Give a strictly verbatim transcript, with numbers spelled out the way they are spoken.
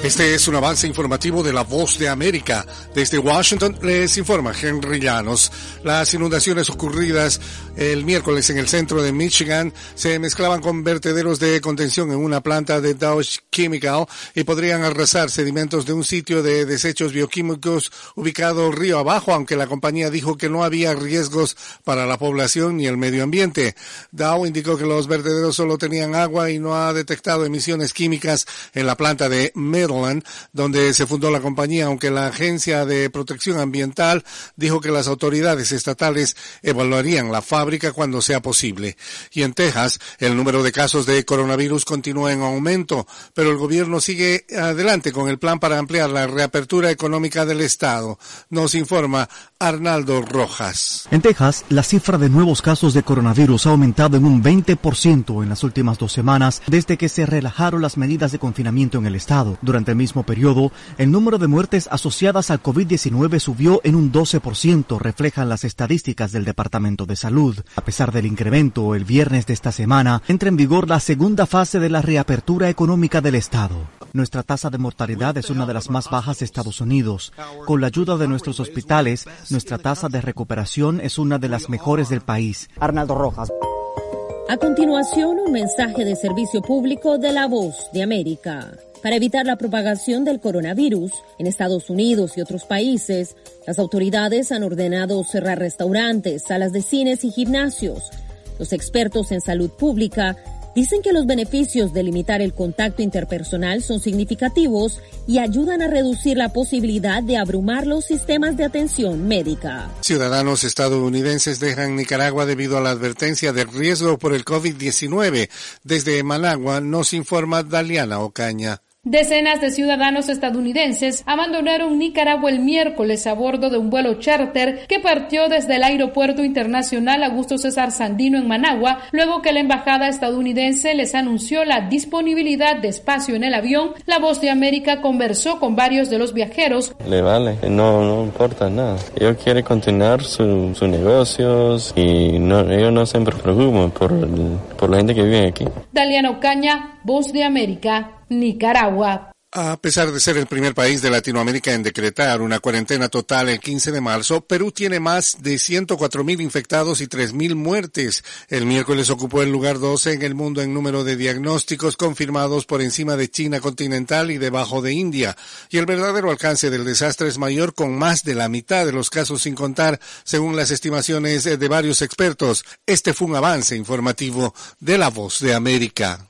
Este es un avance informativo de La Voz de América. Desde Washington les informa Henry Llanos. Las inundaciones ocurridas el miércoles en el centro de Michigan se mezclaban con vertederos de contención en una planta de Dow Chemical y podrían arrasar sedimentos de un sitio de desechos bioquímicos ubicado río abajo, aunque la compañía dijo que no había riesgos para la población ni el medio ambiente. Dow indicó que los vertederos solo tenían agua y no ha detectado emisiones químicas en la planta de Middle, donde se fundó la compañía, aunque la Agencia de Protección Ambiental dijo que las autoridades estatales evaluarían la fábrica cuando sea posible. Y en Texas, el número de casos de coronavirus continúa en aumento, pero el gobierno sigue adelante con el plan para ampliar la reapertura económica del estado. Nos informa Arnaldo Rojas. En Texas, la cifra de nuevos casos de coronavirus ha aumentado en un veinte por ciento en las últimas dos semanas desde que se relajaron las medidas de confinamiento en el estado. Durante el mismo periodo, el número de muertes asociadas al COVID diecinueve subió en un doce por ciento, reflejan las estadísticas del Departamento de Salud. A pesar del incremento, el viernes de esta semana entra en vigor la segunda fase de la reapertura económica del estado. Nuestra tasa de mortalidad es una de las más bajas de Estados Unidos. Con la ayuda de nuestros hospitales, nuestra tasa de recuperación es una de las mejores del país. Arnaldo Rojas. A continuación, un mensaje de servicio público de La Voz de América. Para evitar la propagación del coronavirus en Estados Unidos y otros países, las autoridades han ordenado cerrar restaurantes, salas de cines y gimnasios. Los expertos en salud pública dicen que los beneficios de limitar el contacto interpersonal son significativos y ayudan a reducir la posibilidad de abrumar los sistemas de atención médica. Ciudadanos estadounidenses dejan Nicaragua debido a la advertencia de riesgo por el COVID diecinueve. Desde Managua nos informa Daliana Ocaña. Decenas de ciudadanos estadounidenses abandonaron Nicaragua el miércoles a bordo de un vuelo charter que partió desde el Aeropuerto Internacional Augusto César Sandino en Managua, luego que la embajada estadounidense les anunció la disponibilidad de espacio en el avión. La Voz de América conversó con varios de los viajeros. Le vale, no, no importa nada. Ellos quieren continuar sus su negocios y no, ellos no se preocupan por, el, por la gente que vive aquí. Daliana Ocaña, Voz de América, Nicaragua. A pesar de ser el primer país de Latinoamérica en decretar una cuarentena total el quince de marzo, Perú tiene más de ciento cuatro mil infectados y tres mil muertes. El miércoles ocupó el lugar doce en el mundo en número de diagnósticos confirmados, por encima de China continental y debajo de India. Y el verdadero alcance del desastre es mayor, con más de la mitad de los casos sin contar, según las estimaciones de varios expertos. Este fue un avance informativo de La Voz de América.